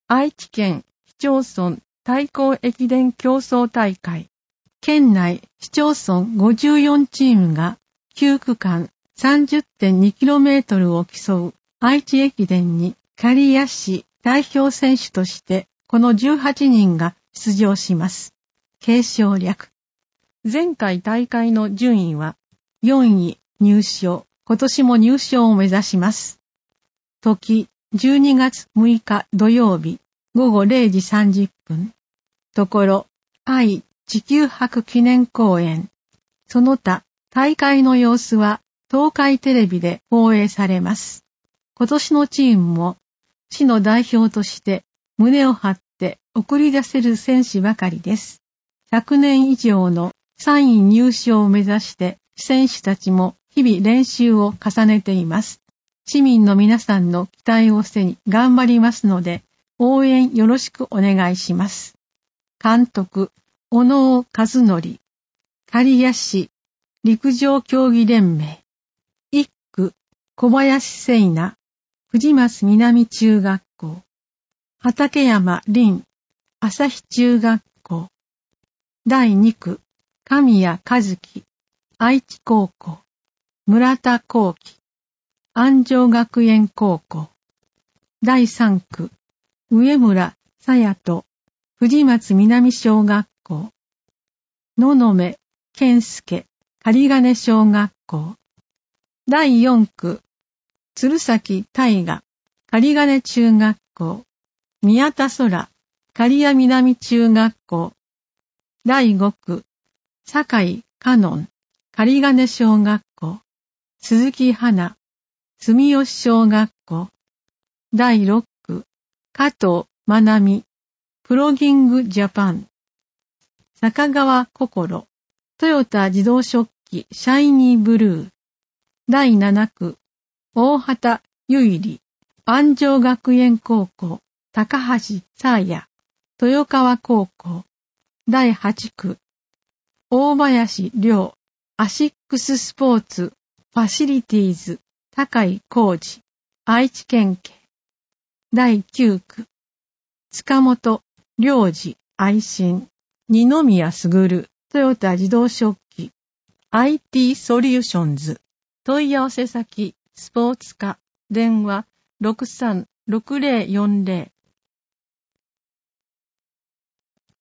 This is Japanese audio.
愛知県市町村対抗駅伝競争大会。県内市町村54チームが9区間 30.2km を競う愛知駅伝に刈谷市代表選手としてこの18人が出場します。継承略。前回大会の順位は4位入賞。今年も入賞を目指します。時12月6日土曜日午後0時30分。ところ、愛・地球博記念公園。その他、大会の様子は東海テレビで放映されます。今年のチームも、市の代表として胸を張って送り出せる選手ばかりです。100年以上の3位入賞を目指して選手たちも日々練習を重ねています。市民の皆さんの期待を背に頑張りますので、応援よろしくお願いします。監督、小野尾和則。刈谷市陸上競技連盟。一区、小林聖奈。藤松南中学校。畠山凛。朝日中学校。第二区、神谷和樹。愛知高校。村田幸喜。安城学園高校。第三区、上村さやと。藤松南小学校。野々健介。狩金小学校。第四区、鶴崎大河。狩金中学校。宮田空。刈谷南中学校。第五区、酒井香音。狩金小学校。鈴木花。住吉小学校。第六区、加藤まなみ。プロギングジャパン。坂川心。トヨタ自動食器シャイニーブルー。第七区、大畑ゆいり。安城学園高校。高橋沙耶。豊川高校。第八区、大林亮。アシックススポーツファシリティーズ。高井浩二。愛知県警。第九区、塚本良二。愛心。二宮卓。トヨタ自動食器 IT ソリューションズ。問い合わせ先スポーツ課。電話 636040